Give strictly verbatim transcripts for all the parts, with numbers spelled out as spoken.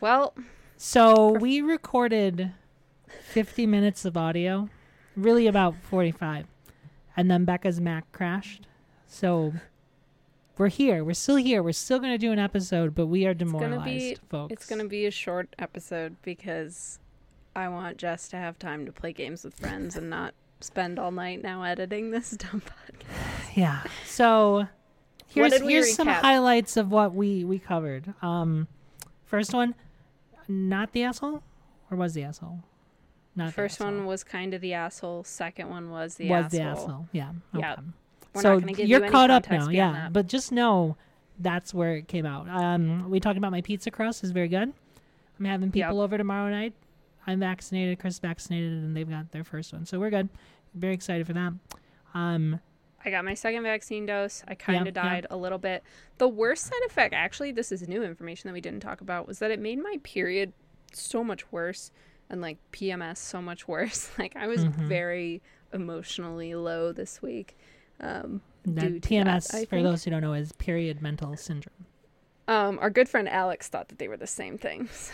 Well. So we recorded fifty minutes of audio, really about forty-five. And then Becca's Mac crashed. So we're here. We're still here. We're still going to do an episode, but we are demoralized, it's gonna be, folks. It's going to be a short episode because I want Jess to have time to play games with friends and not spend all night now editing this dumb podcast. Yeah. So here's here's recap? some highlights of what we, we covered. Um, first one, not the asshole? Or was the asshole? Not First the asshole. one was kind of the asshole. Second one was the was asshole. the asshole. Yeah. Okay. Yeah. We're so not gonna give you're you any caught up context now. beyond Yeah. that. But just know that's where it came out. Um, we talked about my pizza crust is very good. I'm having people Yep. over tomorrow night. I'm vaccinated. Chris vaccinated, and they've got their first one. So we're good. Very excited for that. Um, I got my second vaccine dose. I kind of Yeah, died a little bit. The worst side effect, actually, this is new information that we didn't talk about, was that it made my period so much worse and like P M S so much worse. Like I was Mhm. very emotionally low this week. Um, that due to P M S, that, I for think. those who don't know, is period mental syndrome. Um, our good friend Alex thought that they were the same things.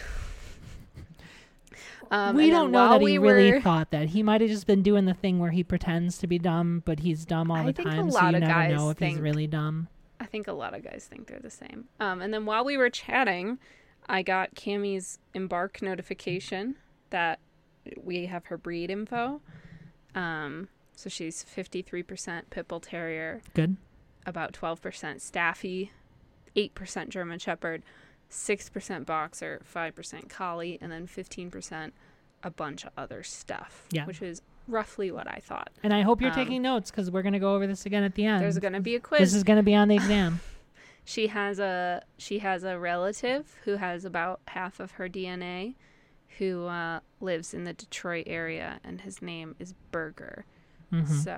um, we and don't then know while that he we really were, thought that. He might have just been doing the thing where he pretends to be dumb, but he's dumb all I the think a time, so lot you of never guys know if he's think- really dumb. I think a lot of guys think they're the same. Um, and then while we were chatting, I got Cammie's Embark notification that we have her breed info. Um, so she's fifty-three percent Pit Bull Terrier, Good. about twelve percent Staffy, eight percent German Shepherd, six percent Boxer, five percent Collie, and then fifteen percent a bunch of other stuff, Yeah. which is roughly what I thought. And I hope you're Um, taking notes because we're going to go over this again at the end. There's going to be a quiz. This is going to be on the exam. She has a she has a relative who has about half of her D N A, who uh, lives in the Detroit area, and his name is Burger. Mhm. So,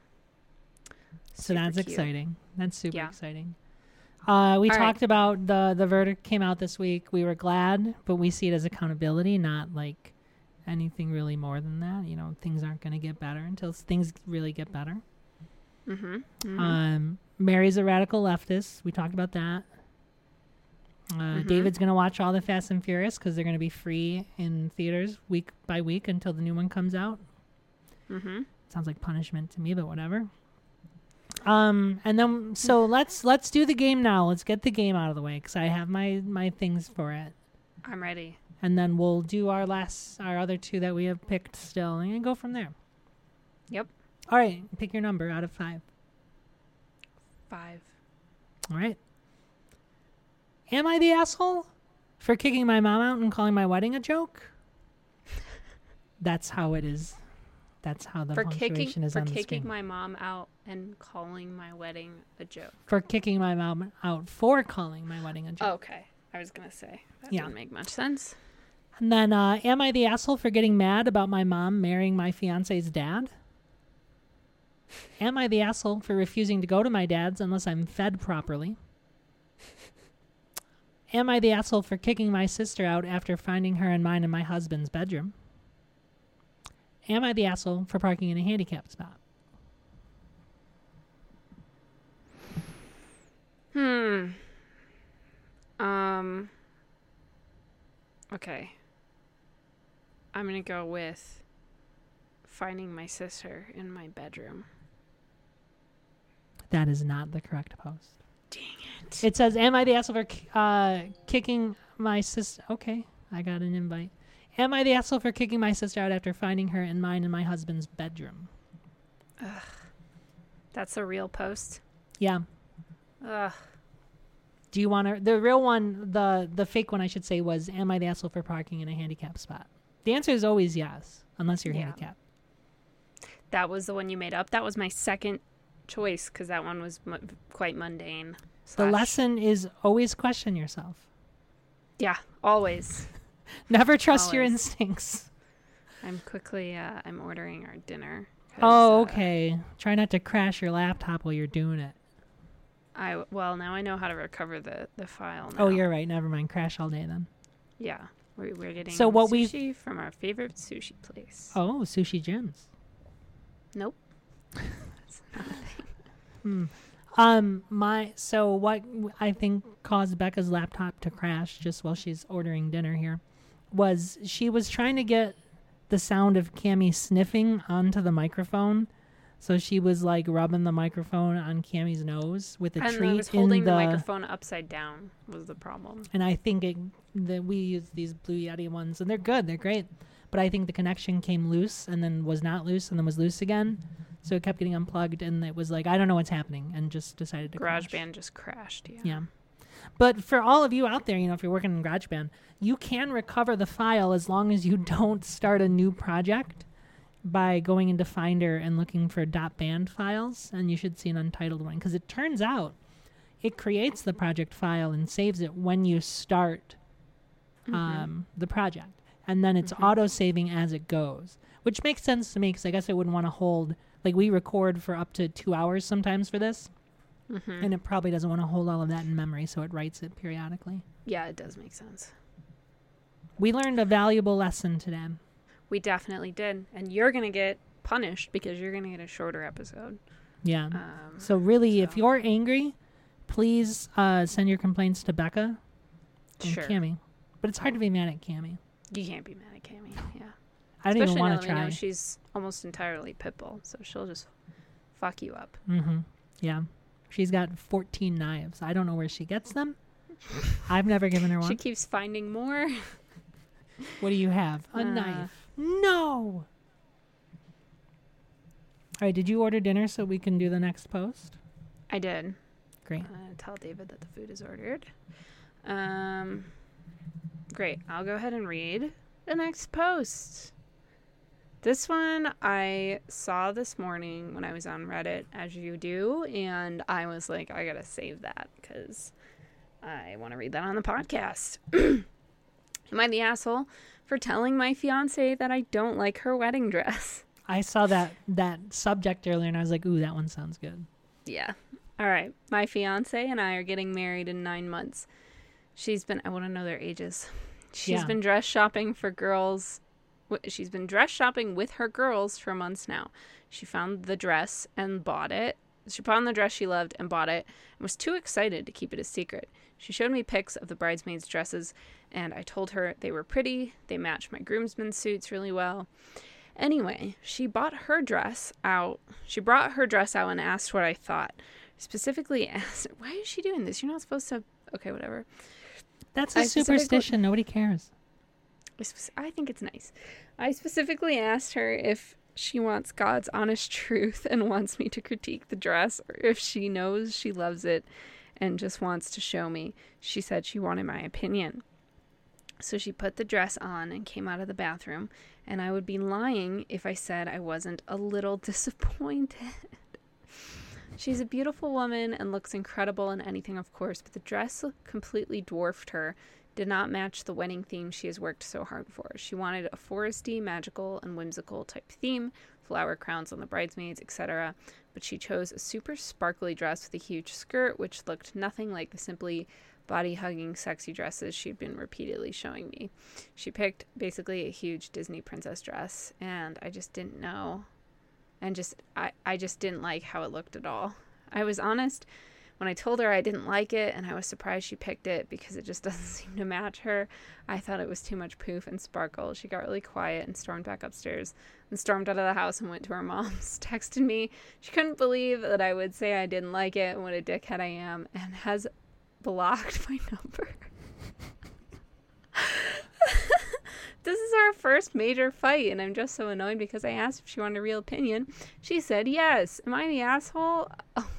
So super that's cute. exciting. That's super Yeah. exciting. Uh, we All right. talked about the the verdict came out this week. We were glad, but we see it as accountability, not like anything really more than that. You know, things aren't going to get better until s- things really get better. Mm-hmm. mm-hmm. Um, Mary's a radical leftist. We talked about that. Uh, Mhm. David's going to watch all the Fast and Furious because they're going to be free in theaters week by week until the new one comes out. mm-hmm. Sounds like punishment to me, but whatever. Um, and then so let's let's do the game now. Let's get the game out of the way because I have my my things for it, I'm ready. and then we'll do our last our other two that we have picked still, and go from there. Yep. All right, pick your number out of five. Five. All right. Am I the asshole for kicking my mom out and calling my wedding a joke? That's how it is. That's how the For punctuation kicking is for on the kicking screen. my mom out and calling my wedding a joke. For kicking my mom out for calling my wedding a joke. Okay. I was gonna say that Yeah. didn't make much sense. And then, uh, am I the asshole for getting mad about my mom marrying my fiance's dad? Am I the asshole for refusing to go to my dad's unless I'm fed properly? Am I the asshole for kicking my sister out after finding her and mine in my husband's bedroom? Am I the asshole for parking in a handicapped spot? Hmm. Um. Okay. I'm gonna go with finding my sister in my bedroom. That is not the correct post. Dang it. It says, am I the asshole for k- uh, kicking my sister? Okay, I got an invite. Am I the asshole for kicking my sister out after finding her and mine in my husband's bedroom? That's a real post. Yeah. Ugh. Do you want to? The real one, the the fake one, I should say, was, am I the asshole for parking in a handicapped spot? The answer is always yes, unless you're Yeah. handicapped. That was the one you made up. That was my second choice because that one was mu- quite mundane. The slash- lesson is always question yourself. Yeah, always. Never trust your Always. instincts. I'm quickly. Uh, I'm ordering our dinner. 'cause, Oh, uh, okay. Try not to crash your laptop while you're doing it. I well now I know how to recover the the file. Now. Oh, you're right. Never mind. Crash all day then. Yeah, we're we're getting So what we've- sushi from our favorite sushi place. Oh, Sushi Gems. Nope. Hmm. Um, my so what I think caused Becca's laptop to crash just while she's ordering dinner here was she was trying to get the sound of Cammie sniffing onto the microphone. So she was like rubbing the microphone on Cammie's nose with a and treat I was holding in the, the microphone upside down was the problem. And I think it, that we use these Blue Yeti ones, and they're good, they're great. But I think the connection came loose and then was not loose and then was loose again. So it kept getting unplugged, and it was like, I don't know what's happening, and just decided to crash. GarageBand just crashed, yeah. Yeah. But for all of you out there, you know, if you're working in GarageBand, you can recover the file as long as you don't start a new project by going into Finder and looking for .band files, and you should see an untitled one, because it turns out it creates the project file and saves it when you start um, mm-hmm. the project, and then it's mm-hmm. auto-saving as it goes, which makes sense to me, because I guess I wouldn't want to hold, like we record for up to two hours sometimes for this, mm-hmm. and it probably doesn't want to hold all of that in memory, so it writes it periodically. Yeah, it does make sense. We learned a valuable lesson today. We definitely did. And you're going to get punished because you're going to get a shorter episode. Yeah. Um, so really, so. if you're angry, please uh, send your complaints to Becca and sure. Cammie. But it's hard to be mad at Cammie. You can't be mad at Cammie, yeah. I don't Especially even want now to that we try. know she's almost entirely Pitbull, so she'll just fuck you up. Mm-hmm. Yeah. She's got fourteen knives. I don't know where she gets them. I've never given her one. She keeps finding more. What do you have? A uh, knife. No. All right, did you order dinner so we can do the next post? I did. Great. Uh, tell David that the food is ordered. Um, great. I'll go ahead and read the next post. This one I saw this morning when I was on Reddit, as you do, and I was like, I gotta save that because I want to read that on the podcast. Am I the asshole for telling my fiance that I don't like her wedding dress? I saw that that subject earlier, and I was like, ooh, that one sounds good. Yeah. All right. My fiance and I are getting married in nine months. She's been, I want to know their ages. She's yeah. been dress shopping for girls. She's been dress shopping with her girls for months now. She found the dress and bought it. She found the dress she loved and bought it and was too excited to keep it a secret. She showed me pics of the bridesmaids' dresses, and I told her they were pretty. They matched my groomsmen's suits really well. Anyway, she bought her dress out. She brought her dress out and asked what I thought. Specifically asked, why is she doing this? You're not supposed to. Okay, whatever. That's a I superstition. Nobody cares. I think it's nice. I specifically asked her if she wants God's honest truth and wants me to critique the dress, or if she knows she loves it and just wants to show me. She said she wanted my opinion. So she put the dress on and came out of the bathroom, and I would be lying if I said I wasn't a little disappointed. She's a beautiful woman and looks incredible in anything, of course, but the dress completely dwarfed her, did not match the wedding theme she has worked so hard for. She wanted a foresty, magical, and whimsical type theme, flower crowns on the bridesmaids, et cetera, but she chose a super sparkly dress with a huge skirt, which looked nothing like the simply body-hugging, sexy dresses she'd been repeatedly showing me. She picked basically a huge Disney princess dress, and I just didn't know, and just I, I just didn't like how it looked at all. I was honest when I told her I didn't like it, and I was surprised she picked it because it just doesn't seem to match her. I thought it was too much poof and sparkle. She got really quiet and stormed back upstairs and stormed out of the house and went to her mom's. Texted me. She couldn't believe that I would say I didn't like it and what a dickhead I am, and has blocked my number. This is our first major fight, and I'm just so annoyed because I asked if she wanted a real opinion. She said yes. Am I the asshole? Oh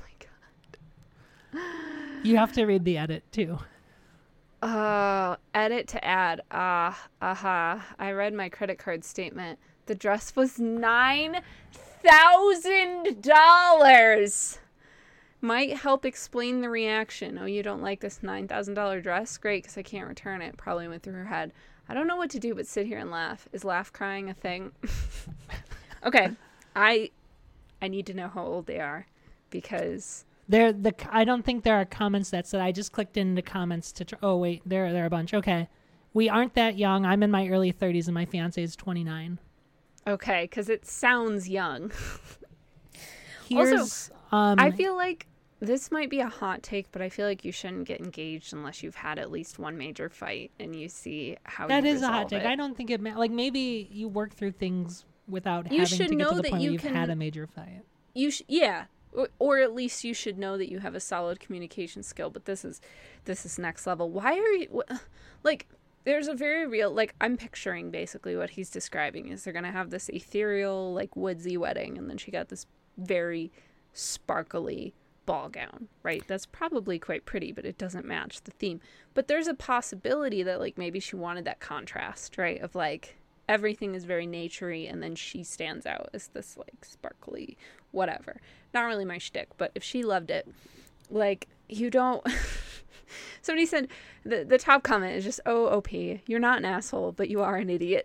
You have to read the edit, too. Uh, edit to add. Ah, uh, aha. Uh-huh. I read my credit card statement. The dress was nine thousand dollars. Might help explain the reaction. Oh, you don't like this nine thousand dollars dress? Great, because I can't return it. Probably went through her head. I don't know what to do but sit here and laugh. Is laugh crying a thing? Okay, I I need to know how old they are, because... There, the I don't think there are comments that said. I just clicked into comments to. Tr- oh wait, there there are a bunch. Okay, we aren't that young. I'm in my early thirties, and my fiance is twenty-nine. Okay, because it sounds young. Here's, also, um, I feel like this might be a hot take, but I feel like you shouldn't get engaged unless you've had at least one major fight and you see how that you is a hot take. it. I don't think it ma- like maybe you work through things without You having should to get know to the that point you where you've can- had a major fight. You sh- yeah, or, or at least you should know that you have a solid communication skill. But this is this is next level. Why are you wh- like? There's a very real like I'm picturing basically what he's describing is they're gonna have this ethereal like woodsy wedding, and then she got this very sparkly ball gown, right? That's probably quite pretty, but it doesn't match the theme. But there's a possibility that like maybe she wanted that contrast, right? Of like everything is very naturey, and then she stands out as this like sparkly whatever. Not really my shtick, but if she loved it, like you don't. Somebody said the the top comment is just, "Oh, O P, you're not an asshole, but you are an idiot."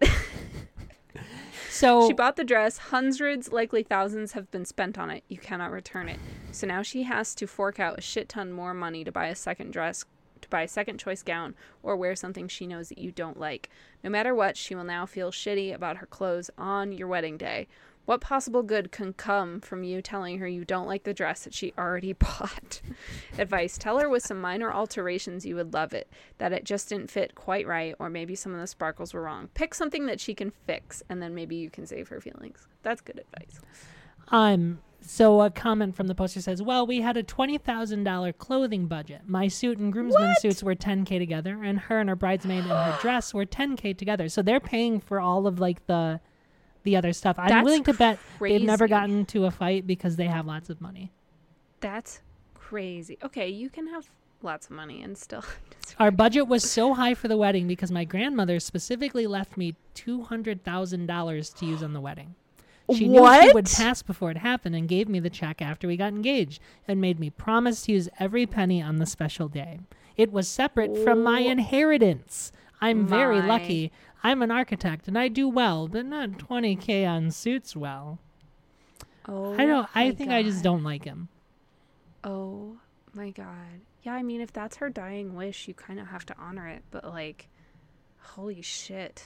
So she bought the dress. Hundreds, likely thousands, have been spent on it. You cannot return it. So now she has to fork out a shit ton more money to buy a second dress, to buy a second choice gown, or wear something she knows that you don't like. No matter what, she will now feel shitty about her clothes on your wedding day. What possible good can come from you telling her you don't like the dress that she already bought? Advice: tell her with some minor alterations you would love it, that it just didn't fit quite right, or maybe some of the sparkles were wrong. Pick something that she can fix, and then maybe you can save her feelings. That's good advice. Um, so a comment from the poster says, well, we had a twenty thousand dollars clothing budget. My suit and groomsmen What? suits were ten K together, and her and her bridesmaid and her dress were ten K together. So they're paying for all of like the the other stuff. I'm That's willing to bet crazy. they've never gotten into a fight because they have lots of money. That's crazy. Okay, you can have lots of money and still... Our budget was so high for the wedding because my grandmother specifically left me two hundred thousand dollars to use on the wedding. She knew What? she would pass before it happened and gave me the check after we got engaged and made me promise to use every penny on the special day. It was separate from my Oh. inheritance. I'm very My. lucky. I'm an architect and I do well, but not twenty K on suits well. Oh, I don't I my think I just God. don't like him. Oh my God. Yeah, I mean, if that's her dying wish, you kind of have to honor it. But like, holy shit.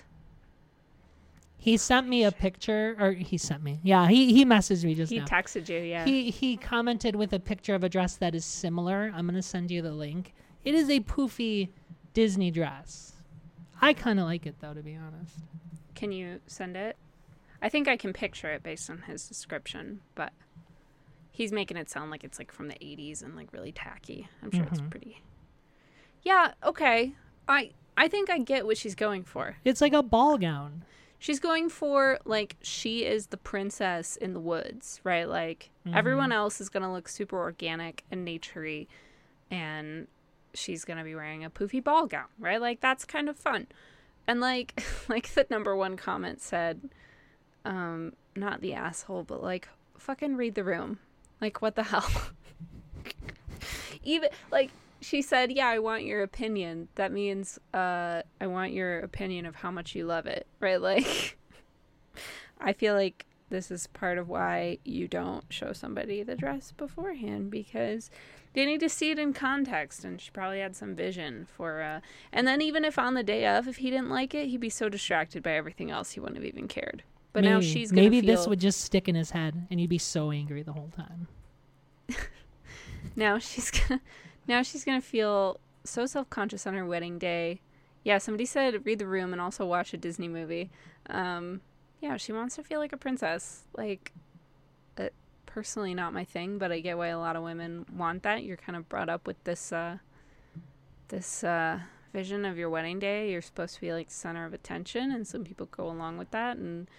He sent me a picture or he sent me. Yeah, he he messaged me just He now. texted you, yeah. He he commented with a picture of a dress that is similar. I'm going to send you the link. It is a poofy Disney dress. I kind of like it, though, to be honest. Can you send it? I think I can picture it based on his description, but he's making it sound like it's like from the eighties and like really tacky. I'm sure it's Mhm. pretty. Yeah, okay. I I think I get what she's going for. It's like a ball gown. She's going for like she is the princess in the woods, right? Like Mhm. everyone else is going to look super organic and naturey, and she's going to be wearing a poofy ball gown, right? Like that's kind of fun. And like like the number one comment said, um not the asshole, but like fucking read the room. Like what the hell? Even like she said, yeah, I want your opinion. That means uh I want your opinion of how much you love it, right? Like I feel like this is part of why you don't show somebody the dress beforehand, because they need to see it in context, and she probably had some vision for uh and then even if on the day of, if he didn't like it, he'd be so distracted by everything else he wouldn't have even cared. But maybe, now she's gonna maybe feel, this would just stick in his head, and he'd be so angry the whole time. now she's gonna now she's gonna feel so self-conscious on her wedding day. Yeah, somebody said read the room and also watch a Disney movie. Um yeah, she wants to feel like a princess. Like uh, personally not my thing, but I get why a lot of women want that. You're kind of brought up with this uh this uh vision of your wedding day. You're supposed to be like the center of attention, and some people go along with that. And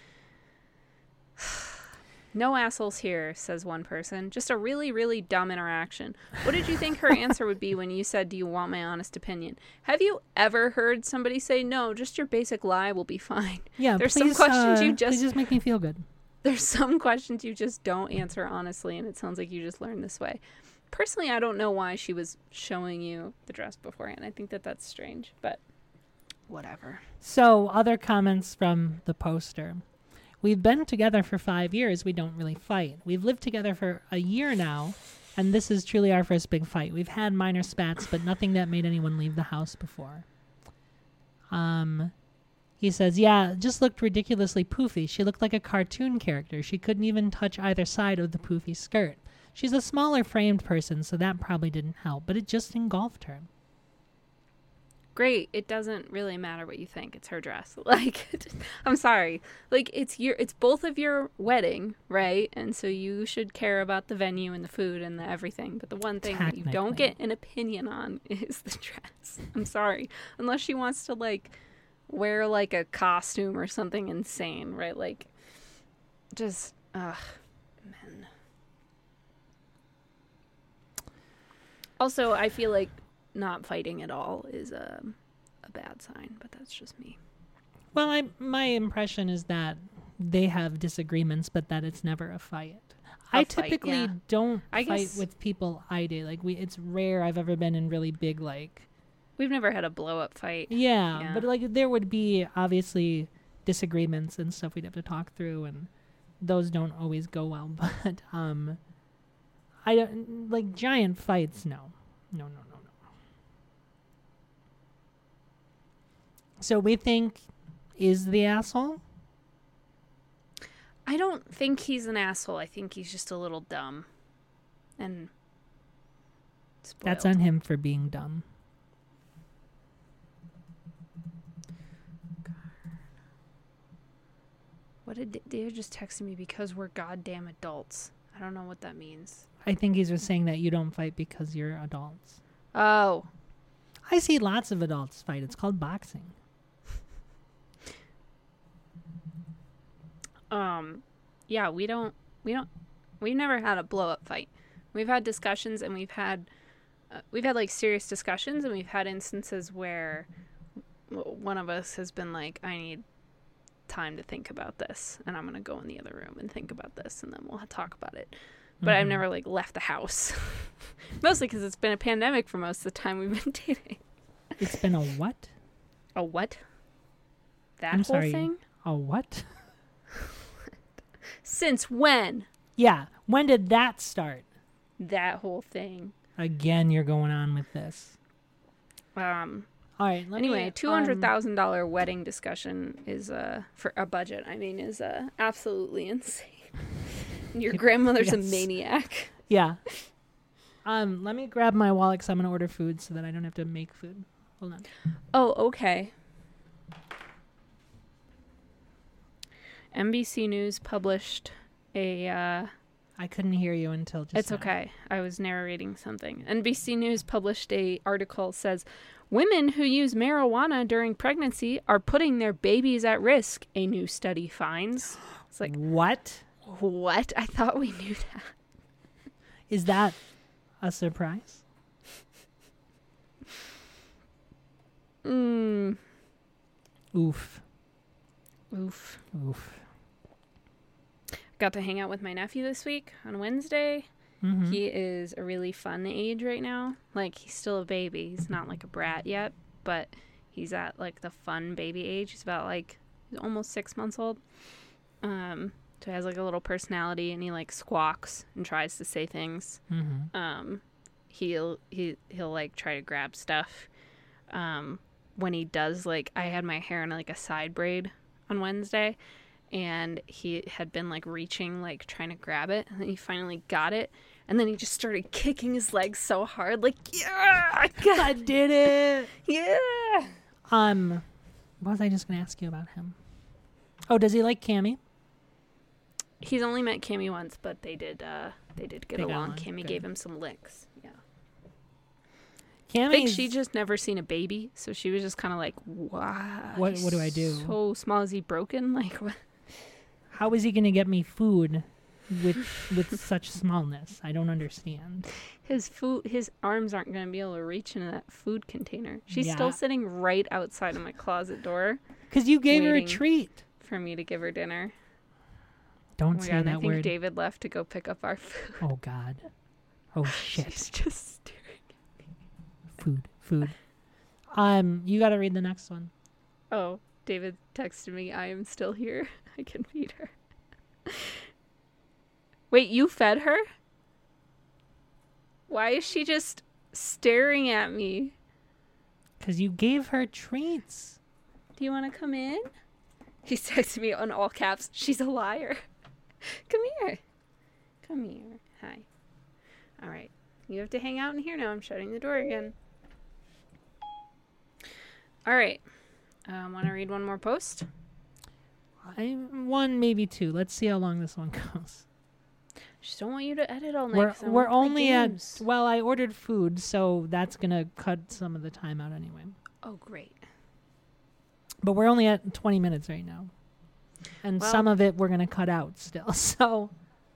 no assholes here, says one person. Just a really, really dumb interaction. What did you think her answer would be when you said, do you want my honest opinion? Have you ever heard somebody say, no, just your basic lie will be fine? Yeah, There's please, some questions uh, you please just, just make me feel good. there's some questions you just don't answer honestly, and it sounds like you just learned this way. Personally, I don't know why she was showing you the dress beforehand. I think that that's strange, but whatever. So, other comments from the poster. We've been together for five years. We don't really fight. We've lived together for a year now, and this is truly our first big fight. We've had minor spats, but nothing that made anyone leave the house before. Um, he says, yeah, just looked ridiculously poofy. She looked like a cartoon character. She couldn't even touch either side of the poofy skirt. She's a smaller framed person, so that probably didn't help, but it just engulfed her. Great. It doesn't really matter what you think. It's her dress. Like, I'm sorry. Like, it's your, it's both of your wedding, right? And so you should care about the venue and the food and the everything. But the one thing that you don't get an opinion on is the dress. I'm sorry. Unless she wants to, like, wear, like, a costume or something insane, right? Like, just, ugh, men. Also, I feel like not fighting at all is a, a bad sign, but that's just me. Well, I, my impression is that they have disagreements, but that it's never a fight. A I fight, typically yeah. don't I fight guess, with people I date. Like we, it's rare I've ever been in really big like. We've never had a blow up fight. Yeah, yeah, but like there would be obviously disagreements and stuff we'd have to talk through, and those don't always go well. But um, I don't like giant fights. No, no, no, no. So we think is the asshole? I don't think he's an asshole. I think he's just a little dumb. And spoiled. That's on him for being dumb. What did David just texted me? Because we're goddamn adults. I don't know what that means. I think he's just saying that you don't fight because you're adults. Oh. I see lots of adults fight. It's called boxing. Um, yeah, we don't, we don't, we've never had a blow up fight. We've had discussions and we've had, uh, we've had like serious discussions and we've had instances where one of us has been like, I need time to think about this and I'm going to go in the other room and think about this and then we'll talk about it. But mm-hmm. I've never like left the house. Mostly because it's been a pandemic for most of the time we've been dating. It's been a what? A what? That I'm whole sorry, thing? A what? Since when? Yeah. When did that start? That whole thing. Again, you're going on with this. Um. All right. Let anyway, me, two hundred thousand dollar um, wedding discussion is uh for a budget. I mean, is uh absolutely insane. Your grandmother's yes. a maniac. Yeah. Um. Let me grab my wallet because I'm gonna order food so that I don't have to make food. Hold on. Oh, okay. N B C News published a... Uh, I couldn't hear you until just It's now. okay. I was narrating something. N B C News published a article says, women who use marijuana during pregnancy are putting their babies at risk, a new study finds. It's like... What? What? I thought we knew that. Is that a surprise? Mm. Oof. Oof. Oof. Got to hang out with my nephew this week on Wednesday. Mm-hmm. He is a really fun age right now. Like, he's still a baby. He's not like a brat yet, but he's at like the fun baby age. He's about like he's almost six months old. Um, so he has like a little personality, and he like squawks and tries to say things. Mm-hmm. Um, he'll he he'll like try to grab stuff. Um, when he does, like, I had my hair in like a side braid on Wednesday, and he had been like reaching, like trying to grab it, and then he finally got it, and then he just started kicking his legs so hard, like, yeah, I, got I did it. Yeah. Um, what was I just gonna ask you about him? Oh, does he like Cammy? He's only met Cammy once, but they did. Uh, they did get they along. Cammy gave him some licks. Yeah. Cammy's... I think she just never seen a baby, so she was just kind of like, "Wow, what? What do I do? So small, is he broken? Like, what?" How is he going to get me food with with such smallness? I don't understand. His food, his arms aren't going to be able to reach into that food container. She's yeah. still sitting right outside of my closet door. Because you gave her a treat. For me to give her dinner. Don't oh say God, that I think word. David left to go pick up our food. Oh, God. Oh, shit. She's just staring at me. Food, food. Um, you got to read the next one. Oh, David texted me, I am still here. I can feed her. Wait, you fed her? Why is she just staring at me? Because you gave her treats. Do you want to come in? He texted me on all caps, she's a liar. Come here. Come here. Hi. All right. You have to hang out in here now. I'm shutting the door again. All right. Um, want to read one more post? I one, maybe two. Let's see how long this one goes. Just don't want you to edit all night. We're 'cause I we're wanna play only at games. well, I ordered food, so that's gonna cut some of the time out anyway. Oh, great. But we're only at twenty minutes right now, and Well- some of it we're gonna cut out still. So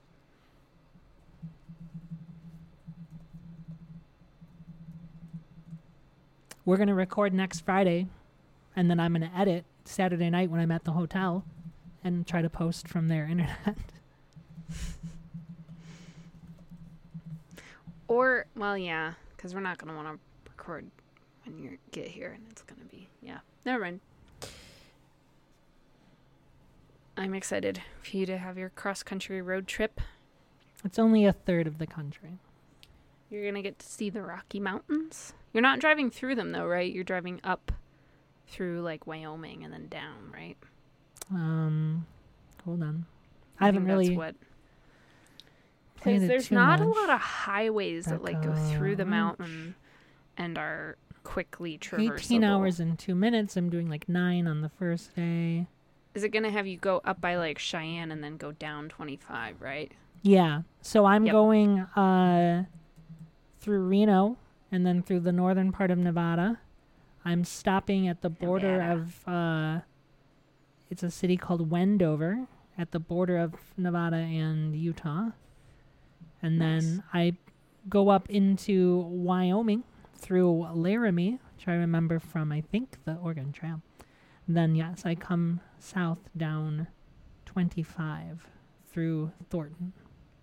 we're gonna record next Friday, and then I'm gonna edit Saturday night when I'm at the hotel, and try to post from their internet. Or, well, yeah, because we're not going to want to record when you get here, and it's going to be, yeah. Never mind. I'm excited for you to have your cross-country road trip. It's only a third of the country. You're going to get to see the Rocky Mountains. You're not driving through them, though, right? You're driving up through, like, Wyoming and then down, right? Um, hold on. I I haven't think that's really what. played Because it there's too not a much. lot of highways that, like, go through the Back mountain and are quickly traversable. eighteen hours and two minutes. I'm doing like nine on the first day. Is it going to have you go up by, like, Cheyenne and then go down twenty-five, right? Yeah. So I'm Yep. going uh, through Reno and then through the northern part of Nevada. I'm stopping at the border Nevada. of, uh, it's a city called Wendover at the border of Nevada and Utah. And Nice. then I go up into Wyoming through Laramie, which I remember from, I think, the Oregon Trail. Then, yes, I come south down twenty-five through Thornton.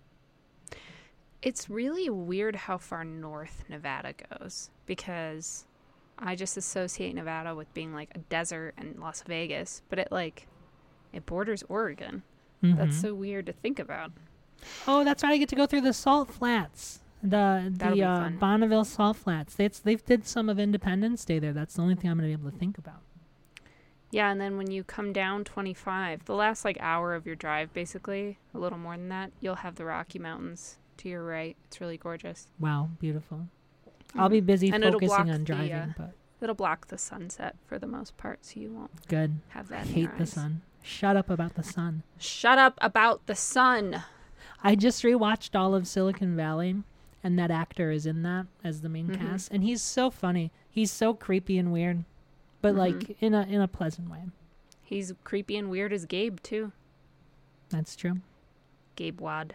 It's really weird how far north Nevada goes because I just associate Nevada with being like a desert and Las Vegas, but it like it borders Oregon. That's Mhm. so weird to think about. Oh, that's right. I get to go through the Salt Flats. The That'll the be uh, fun. Bonneville Salt Flats. They they've did some of Independence Day there. That's the only thing I'm going to be able to think about. Yeah, and then when you come down twenty-five, the last like hour of your drive basically, a little more than that, you'll have the Rocky Mountains to your right. It's really gorgeous. Wow, beautiful. I'll be busy And it'll block focusing on the, driving, uh, but It'll block the sunset for the most part, so you won't good. have I that in hate your the eyes. sun. Shut up about the sun. Shut up about the sun. I just rewatched all of Silicon Valley, and that actor is in that as the main Mhm. cast, and he's so funny. He's so creepy and weird, but Mhm. like in a in a pleasant way. He's creepy and weird as Gabe, too. That's true. Gabe Wad.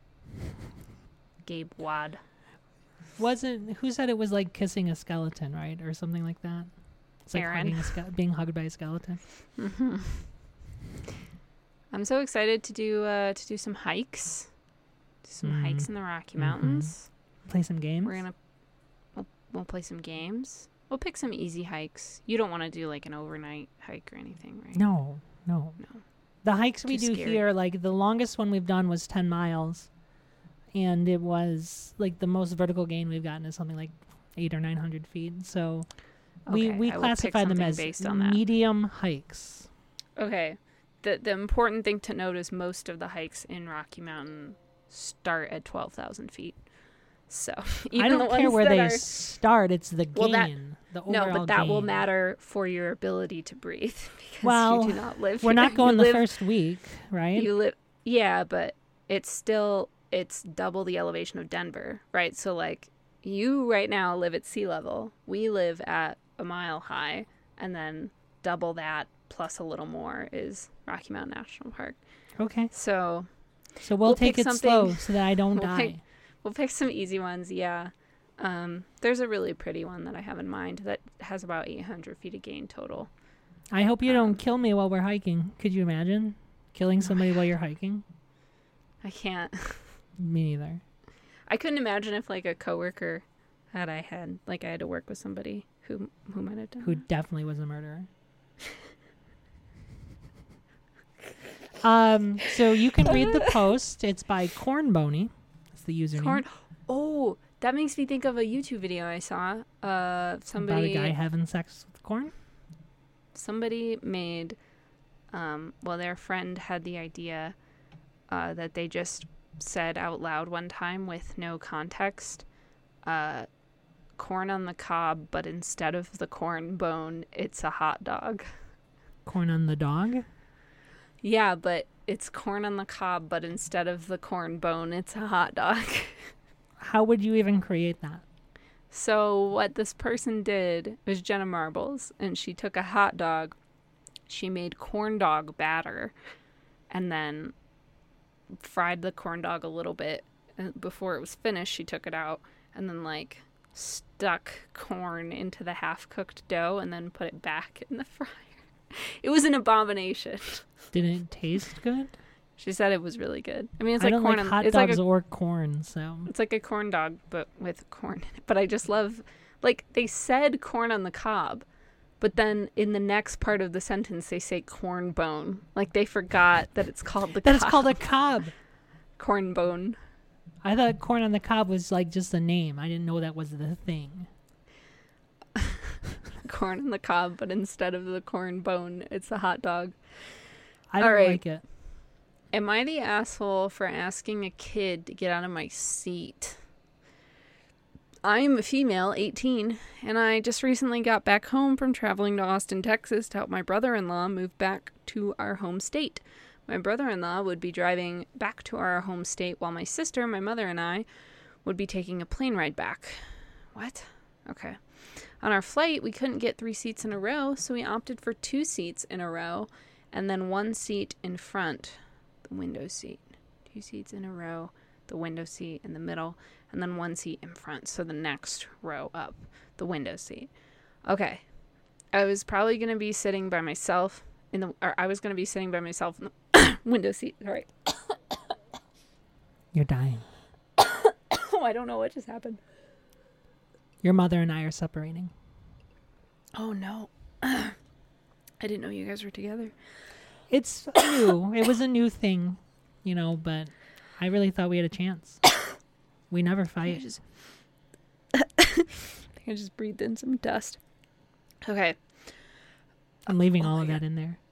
Gabe Wad. Wasn't who said it was like kissing a skeleton, right, or something like that? It's like Aaron. hugging a ske- being hugged by a skeleton. hmm I'm so excited to do uh, to do some hikes. Do some Mm. hikes in the Rocky Mhm. Mountains. Play some games. We're gonna we'll, we'll play some games. We'll pick some easy hikes. You don't want to do like an overnight hike or anything, right? No, no. No. The hikes we Too do scary. here, like the longest one we've done was ten miles, and it was like the most vertical gain we've gotten is something like eight or nine hundred feet. So we Okay, we I will pick classify them something as based on that. medium hikes. Okay. The the important thing to note is most of the hikes in Rocky Mountain start at twelve thousand feet. So even I don't the care ones where that they are, start. It's the gain. Well, that- the no, overall but that will gain. matter for your ability to breathe because Well, you do not live. We're here. not going you the live, first week, right? You live, yeah, but it's still it's double the elevation of Denver, right? So like you right now live at sea level. We live at a mile high, and then double that plus a little more is Rocky Mountain National Park. Okay. So So we'll, We'll take pick it something- slow so that I don't we'll die. pick- we'll pick some easy ones. Yeah. Um, there's a really pretty one that I have in mind that has about eight hundred feet of gain total. I hope you um, don't kill me while we're hiking. Could you imagine killing somebody while you're hiking? I can't. Me neither. I couldn't imagine if like a coworker had I had like I had to work with somebody who who might have done Who that. definitely was a murderer. um. So you can read the post. It's by Cornbony. That's the username. Corn. Oh, that makes me think of a YouTube video I saw. Uh, somebody About a guy having sex with corn. somebody made. Um, well, their friend had the idea uh, that they just said out loud one time with no context, uh, corn on the cob, but instead of the corn bone, it's a hot dog. Corn on the dog? Yeah, but it's corn on the cob, but instead of the corn bone, it's a hot dog. How would you even create that? So what this person did was Jenna Marbles, and she took a hot dog, she made corn dog batter, and then fried the corn dog a little bit. And before it was finished, she took it out and then like stuck corn into the half-cooked dough and then put it back in the fryer. It was an abomination. Didn't it taste good? She said it was really good. I mean, it's I like don't corn. like on, hot it's dogs like a, or corn, so it's like a corn dog, but with corn in it. But I just love, like, they said corn on the cob, but then in the next part of the sentence they say corn bone. Like they forgot that it's called the that cob. it's called a cob. Corn bone. I thought corn on the cob was like just a name. I didn't know that was the thing. Corn on the cob, but instead of the corn bone, it's a hot dog. I don't All right. like it. Am I the asshole for asking a kid to get out of my seat? I am a female, eighteen, and I just recently got back home from traveling to Austin, Texas to help my brother-in-law move back to our home state. My brother-in-law would be driving back to our home state while my sister, my mother, and I would be taking a plane ride back. What? Okay. On our flight, we couldn't get three seats in a row, so we opted for two seats in a row and then one seat in front, the window seat. Two seats in a row, the window seat in the middle, and then one seat in front, so the next row up, the window seat. Okay. I was probably going to be sitting by myself in the, or I was going to be sitting by myself in the window seat. Sorry. You're dying. Oh, I don't know what just happened. Your mother and I are separating. Oh, no. I didn't know you guys were together. It's new. It was a new thing, you know, but I really thought we had a chance. We never I fight. just, I think I just breathed in some dust. Okay. I'm leaving Oh all my of God. that in there.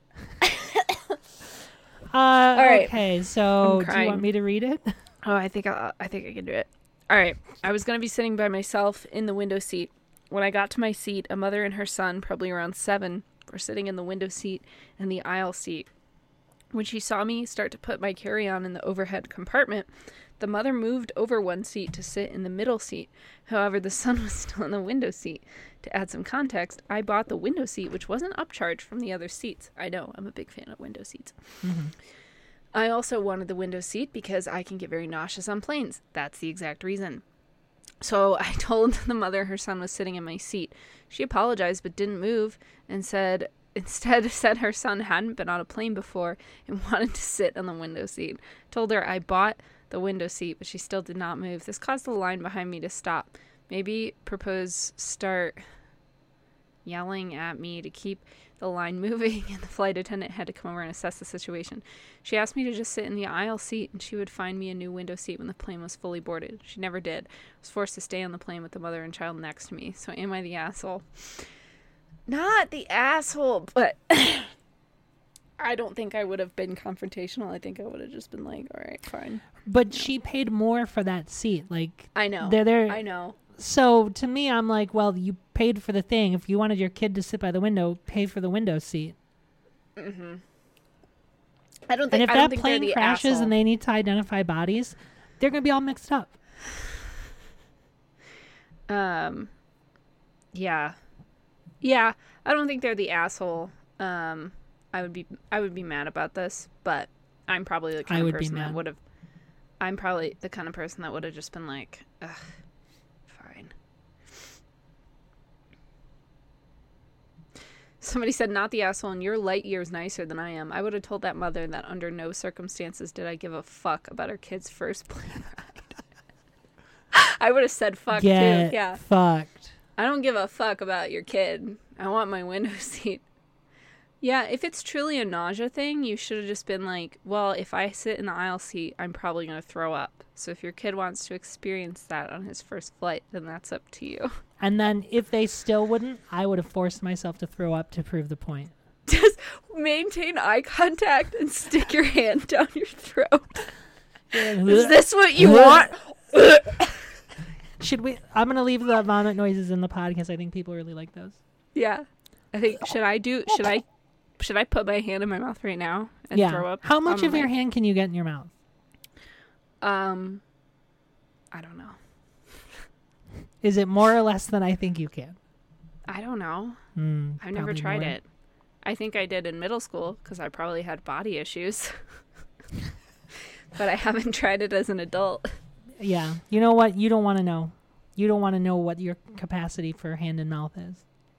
uh, right. Okay, so I'm do you crying. want me to read it? Oh, I think I, I think I can do it. All right. I was going to be sitting by myself in the window seat. When I got to my seat, a mother and her son, probably around seven, were sitting in the window seat and the aisle seat. When she saw me start to put my carry-on in the overhead compartment, the mother moved over one seat to sit in the middle seat. However, the son was still in the window seat. To add some context, I bought the window seat, which wasn't upcharged from the other seats. I know, I'm a big fan of window seats. Mm-hmm. I also wanted the window seat because I can get very nauseous on planes. That's the exact reason. So I told the mother her son was sitting in my seat. She apologized but didn't move and said instead said her son hadn't been on a plane before and wanted to sit on the window seat. Told her I bought the window seat, but she still did not move. This caused the line behind me to stop. Maybe propose start yelling at me to keep the line moving, and the flight attendant had to come over and assess the situation. She asked me to just sit in the aisle seat, and she would find me a new window seat when the plane was fully boarded. She never did. I was forced to stay on the plane with the mother and child next to me. So am I the asshole? Not the asshole, but I don't think I would have been confrontational. I think I would have just been like, all right, fine. But No. she paid more for that seat. Like, I know. they're there. I know. So to me, I'm like, well, you paid for the thing. If you wanted your kid to sit by the window, pay for the window seat. Mm-hmm. I don't And think. if I don't that think they're plane the crashes asshole. and they need to identify bodies, they're going to be all mixed up. Um, yeah, yeah. I don't think they're the asshole. Um, I would be, I would be mad about this, but I'm probably the kind I of would be person that mad. would have. I'm probably the kind of person that would have just been like, ugh, fine. Somebody said, not the asshole, and you're light years nicer than I am. I would have told that mother that under no circumstances did I give a fuck about her kid's first plane ride. I would have said fuck Get too. Yeah. fucked. I don't give a fuck about your kid. I want my window seat. Yeah, if it's truly a nausea thing, you should have just been like, well, if I sit in the aisle seat, I'm probably going to throw up. So if your kid wants to experience that on his first flight, then that's up to you. And then if they still wouldn't, I would have forced myself to throw up to prove the point. Just maintain eye contact and stick your hand down your throat. Is this what you want? Should we? I'm gonna leave the vomit noises in the podcast. I think people really like those. Yeah, I think should I do? Should I? Should I put my hand in my mouth right now and yeah. throw up? How much of my... your hand can you get in your mouth? Um, I don't know. Is it more or less than I think you can? I don't know. Mm, I've never tried more. it. I think I did in middle school because I probably had body issues. But I haven't tried it as an adult. Yeah. You know what? You don't want to know. You don't want to know what your capacity for hand and mouth is.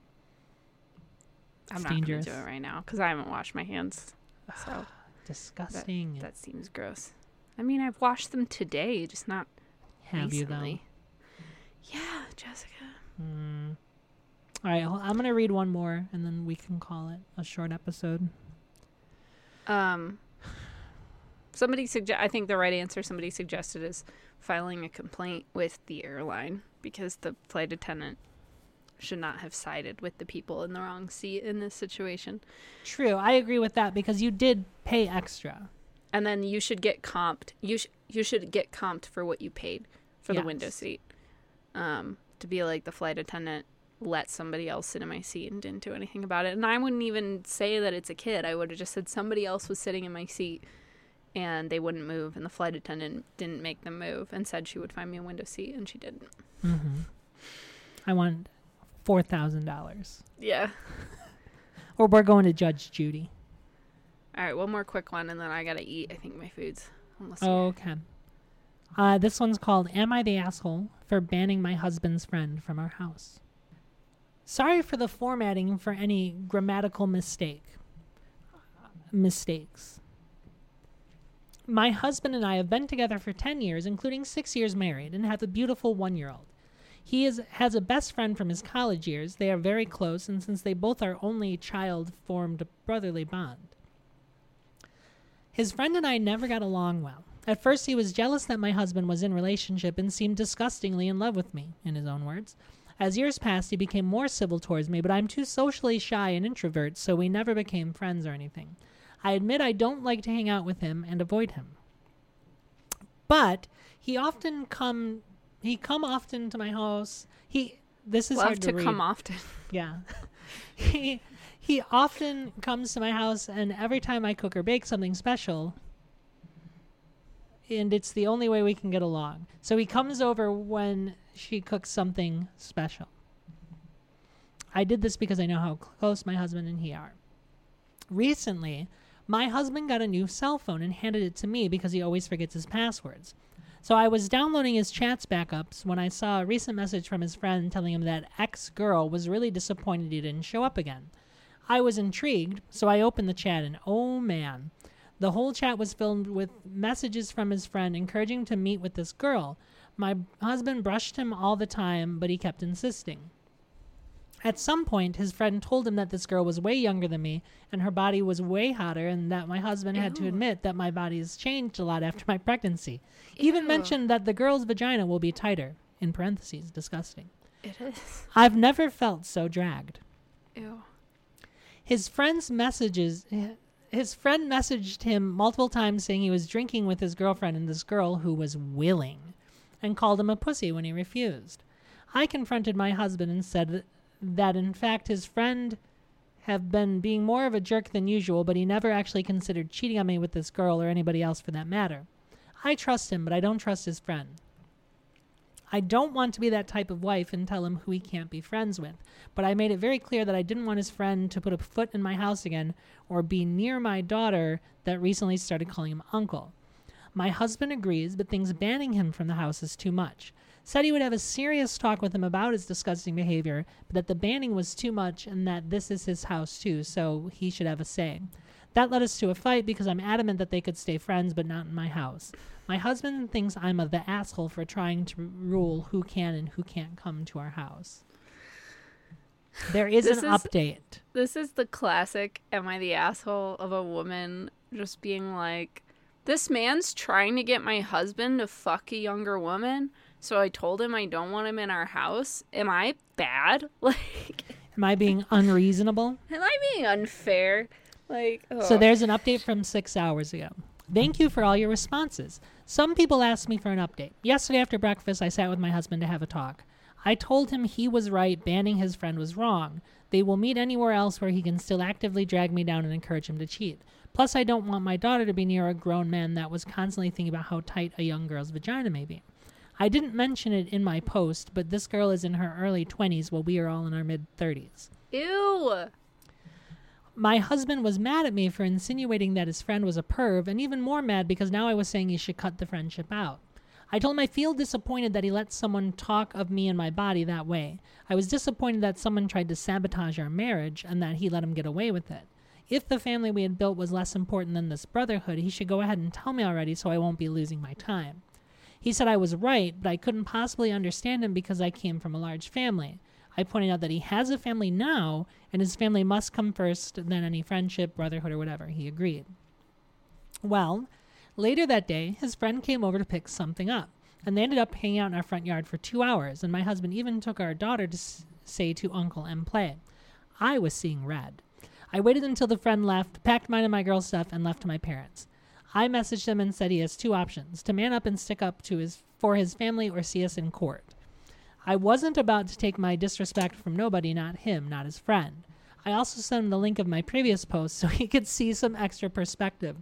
I'm it's not going to dangerous. do it right now because I haven't washed my hands. So disgusting. That, that seems gross. I mean, I've washed them today, just not Have recently. you, though? Yeah, Jessica. Mm. All right. I'm going to read one more, and then we can call it a short episode. Um... Somebody suggest. I think the right answer somebody suggested is filing a complaint with the airline because the flight attendant should not have sided with the people in the wrong seat in this situation. True. I agree with that because you did pay extra. And then you should get comped. You, sh- you should get comped for what you paid for yes. the window seat. Um, to be like the flight attendant let somebody else sit in my seat and didn't do anything about it. And I wouldn't even say that it's a kid. I would have just said somebody else was sitting in my seat and they wouldn't move, and the flight attendant didn't make them move and said she would find me a window seat, and she didn't. Mm-hmm. I want four thousand dollars. Yeah. Or we're going to Judge Judy. All right, one more quick one, and then I got to eat. I think my food's almost oh, okay. Uh, this one's called, Am I the Asshole for Banning My Husband's Friend from Our House? Sorry for the formatting for any grammatical mistake. Mistakes. My husband and I have been together for ten years, including six years married, and have a beautiful one-year-old. He is, has a best friend from his college years. They are very close, and since they both are only child, formed a brotherly bond. His friend and I never got along well. At first, he was jealous that my husband was in a relationship and seemed disgustingly in love with me, in his own words. As years passed, he became more civil towards me, but I'm too socially shy and introvert, so we never became friends or anything. I admit I don't like to hang out with him and avoid him. But he often come he come often to my house. He this is Love hard to, to read. come often. Yeah. he he often comes to my house, and every time I cook or bake something special, and it's the only way we can get along. So he comes over when she cooks something special. I did this because I know how close my husband and he are. Recently, my husband got a new cell phone and handed it to me because he always forgets his passwords. So I was downloading his chats backups when I saw a recent message from his friend telling him that ex-girl was really disappointed he didn't show up again. I was intrigued, so I opened the chat and oh man, the whole chat was filled with messages from his friend encouraging him to meet with this girl. My husband brushed him all the time, but he kept insisting. At some point, his friend told him that this girl was way younger than me and her body was way hotter, and that my husband Ew. had to admit that my body has changed a lot after my pregnancy. He even mentioned that the girl's vagina will be tighter. In parentheses, disgusting. It is. I've never felt so dragged. Ew. His friend's messages... His friend messaged him multiple times saying he was drinking with his girlfriend and this girl who was willing, and called him a pussy when he refused. I confronted my husband and said that that in fact his friend have been being more of a jerk than usual, but he never actually considered cheating on me with this girl or anybody else for that matter. I trust him, but I don't trust his friend. I don't want to be that type of wife and tell him who he can't be friends with, but I made it very clear that I didn't want his friend to put a foot in my house again or be near my daughter that recently started calling him uncle. My husband agrees, but thinks banning him from the house is too much. Said he would have a serious talk with him about his disgusting behavior, but that the banning was too much and that this is his house too, so he should have a say. That led us to a fight because I'm adamant that they could stay friends, but not in my house. My husband thinks I'm a the asshole for trying to rule who can and who can't come to our house. There is this an is, update. This is the classic, am I the asshole of a woman just being like, this man's trying to get my husband to fuck a younger woman, so I told him I don't want him in our house. Am I bad? Like, am I being unreasonable? Am I being unfair? Like, oh. So there's an update from six hours ago. Thank you for all your responses. Some people asked me for an update. Yesterday after breakfast, I sat with my husband to have a talk. I told him he was right, banning his friend was wrong. They will meet anywhere else where he can still actively drag me down and encourage him to cheat. Plus, I don't want my daughter to be near a grown man that was constantly thinking about how tight a young girl's vagina may be. I didn't mention it in my post, but this girl is in her early twenties while we are all in our mid-thirties. Ew! My husband was mad at me for insinuating that his friend was a perv, and even more mad because now I was saying he should cut the friendship out. I told him I feel disappointed that he let someone talk of me and my body that way. I was disappointed that someone tried to sabotage our marriage and that he let him get away with it. If the family we had built was less important than this brotherhood, he should go ahead and tell me already so I won't be losing my time. He said I was right, but I couldn't possibly understand him because I came from a large family. I pointed out that he has a family now, and his family must come first, then any friendship, brotherhood, or whatever. He agreed. Well, later that day, his friend came over to pick something up, and they ended up hanging out in our front yard for two hours, and my husband even took our daughter to s- say to Uncle and play. I was seeing red. I waited until the friend left, packed mine and my girl's stuff, and left to my parents. I messaged him and said he has two options, to man up and stick up to his for his family or see us in court. I wasn't about to take my disrespect from nobody, not him, not his friend. I also sent him the link of my previous post so he could see some extra perspective.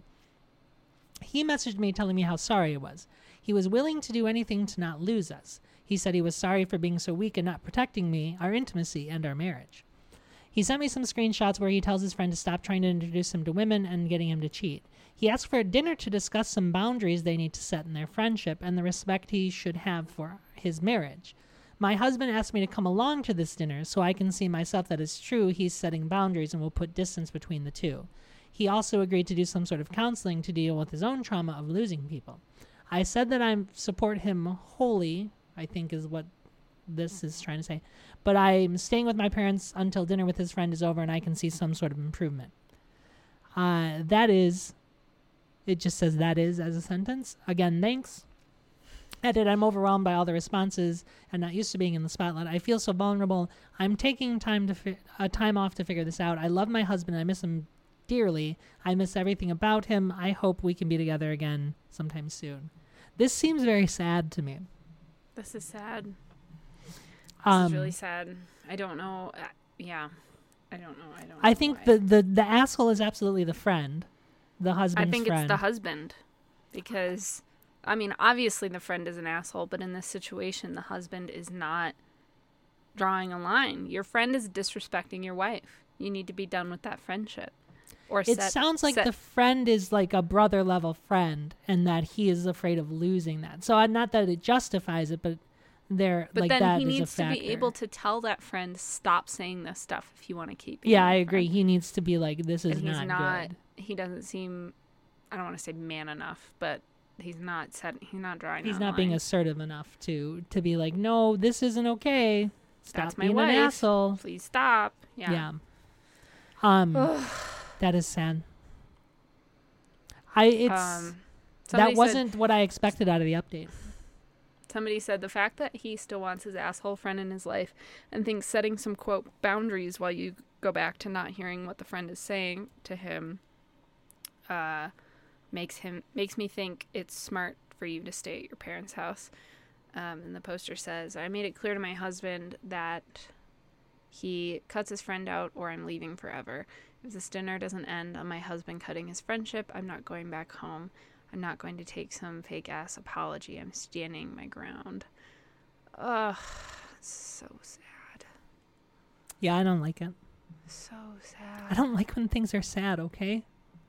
He messaged me telling me how sorry he was. He was willing to do anything to not lose us. He said he was sorry for being so weak and not protecting me, our intimacy, and our marriage. He sent me some screenshots where he tells his friend to stop trying to introduce him to women and getting him to cheat. He asked for a dinner to discuss some boundaries they need to set in their friendship and the respect he should have for his marriage. My husband asked me to come along to this dinner so I can see myself that it's true he's setting boundaries and will put distance between the two. He also agreed to do some sort of counseling to deal with his own trauma of losing people. I said that I support him wholly, I think is what this is trying to say, but I'm staying with my parents until dinner with his friend is over and I can see some sort of improvement. Uh, that is, it just says that is as a sentence. Again, thanks. Edit, I'm overwhelmed by all the responses and not used to being in the spotlight. I feel so vulnerable. I'm taking time to fi- uh, time off to figure this out. I love my husband. I miss him dearly. I miss everything about him. I hope we can be together again sometime soon. This seems very sad to me. This is sad. This Um, is really sad. I don't know. Uh, yeah. I don't know. I don't know I think why. the, the, the asshole is absolutely the friend, the husband's I think friend. it's the husband because, I mean, obviously the friend is an asshole, but in this situation, the husband is not drawing a line. Your friend is disrespecting your wife. You need to be done with that friendship. Or It set, sounds like set, the friend is like a brother level friend and that he is afraid of losing that. So uh, not that it justifies it, but there But like then that he is a needs to factor. be able to tell that friend, stop saying this stuff if you want to keep being Yeah, my I agree. friend." He needs to be like, this is And he's not, not, good. he doesn't seem, I don't want to say man enough, but he's not set, he's not drawing He's that not being line. assertive enough to to be like, no, this isn't okay. Stop That's my being wife. an asshole. Please stop. Yeah. Yeah. Um, that is sad. I it's Um, that somebody wasn't said, what I expected out of the update. somebody said the fact that he still wants his asshole friend in his life and thinks setting some quote boundaries while you go back to not hearing what the friend is saying to him uh makes him makes me think it's smart for you to stay at your parents' house. Um, and the poster says, I made it clear to my husband that he cuts his friend out or I'm leaving forever. If this dinner doesn't end on my husband cutting his friendship, I'm not going back home. I'm not going to take some fake-ass apology. I'm standing my ground. Ugh, so sad. Yeah, I don't like it. So sad. I don't like when things are sad, okay?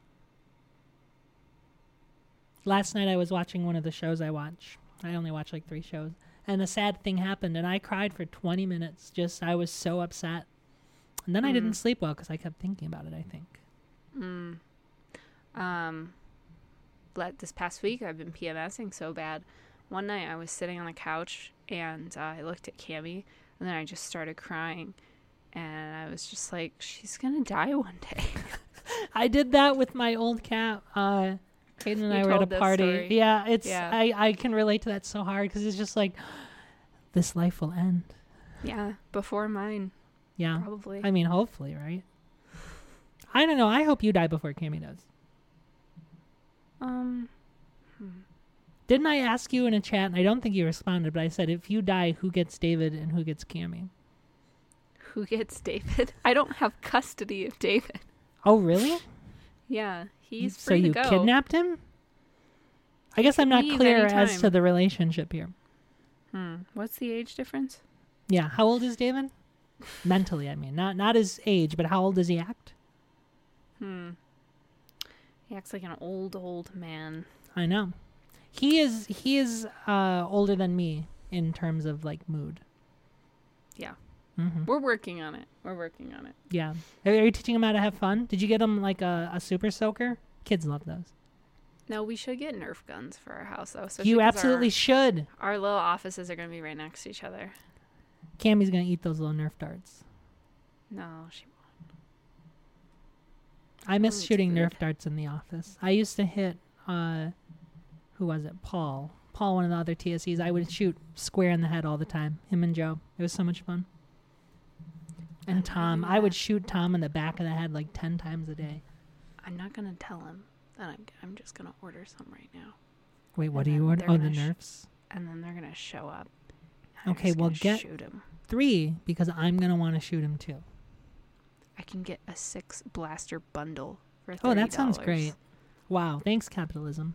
Last night I was watching one of the shows I watch. I only watch like three shows. And a sad thing happened and I cried for twenty minutes. Just, I was so upset. And then mm. I didn't sleep well because I kept thinking about it, I think. Mm. Um, let, this past week I've been PMSing so bad. One night I was sitting on the couch and uh, I looked at Cammie and then I just started crying. And I was just like, she's going to die one day. I did that with my old cat. Uh, Kaden and You I were at a told this party. story. Yeah, it's Yeah. I, I can relate to that so hard because it's just like, this life will end. Yeah, before mine, Yeah. probably. I mean, hopefully, right? I don't know. I hope you die before Cammie does. Um, hmm. Didn't I ask you in a chat, and I don't think you responded, but I said, if you die, who gets David and who gets Cammy? Who gets David? I don't have custody of David. Oh, really? Yeah, he's So free you to go. kidnapped him? I guess I'm not leave clear as anytime. to the relationship here. Hmm. What's the age difference? Yeah, how old is David? Mentally, I mean. Not not his age, but how old does he act? Hmm. He acts like an old, old man. I know. He is he is uh, older than me in terms of like mood. Yeah. Mm-hmm. We're working on it. We're working on it. Yeah. Are you teaching him how to have fun? Did you get him like a, a super soaker? Kids love those. No, we should get Nerf guns for our house, though. You absolutely should. Our, our little offices are going to be right next to each other. Cammy's going to eat those little Nerf darts. No, she won't. I miss Ooh, shooting it's Nerf food. darts in the office. I used to hit, uh, who was it? Paul. Paul, one of the other T S Es. I would shoot square in the head all the time. Him and Joe. It was so much fun. And I'm Tom. not I would that. shoot Tom in the back of the head like ten times a day. I'm not going to tell him that I'm, I'm just going to order some right now. Wait, what And do you then order? they're Oh, the gonna sh- Nerfs. And then they're going to show up. I'm Okay, just well, gonna get- shoot him. Three, because I'm going to want to shoot him too. I can get a six blaster bundle for thirty dollars. Oh, that sounds great. Wow. Thanks, capitalism.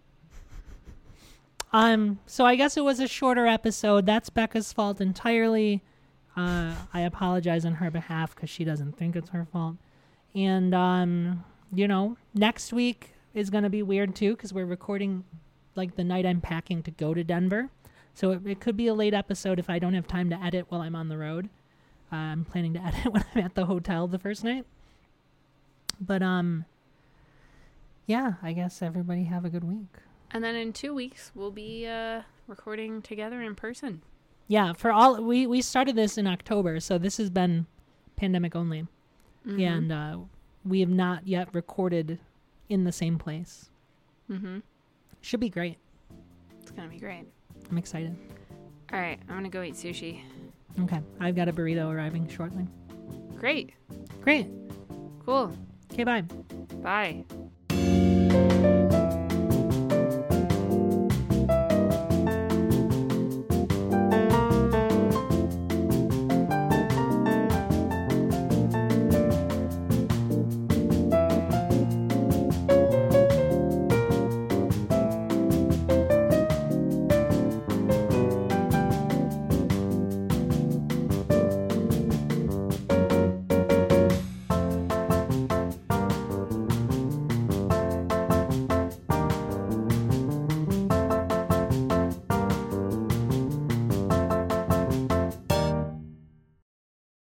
Um, so I guess it was a shorter episode. That's Becca's fault entirely. Uh, I apologize on her behalf because she doesn't think it's her fault. And, um, you know, next week is going to be weird too because we're recording like the night I'm packing to go to Denver. So it, it could be a late episode if I don't have time to edit while I'm on the road. Uh, I'm planning to edit when I'm at the hotel the first night. But, um, yeah, I guess everybody have a good week. And then in two weeks, we'll be uh, recording together in person. Yeah, for all we we started this in October, so this has been pandemic only, Mm-hmm. and uh, we have not yet recorded in the same place. Mm-hmm. Should be great. It's going to be great. I'm excited. All right, I'm going to go eat sushi. Okay, I've got a burrito arriving shortly. Great. Great. Cool. Okay, bye. Bye.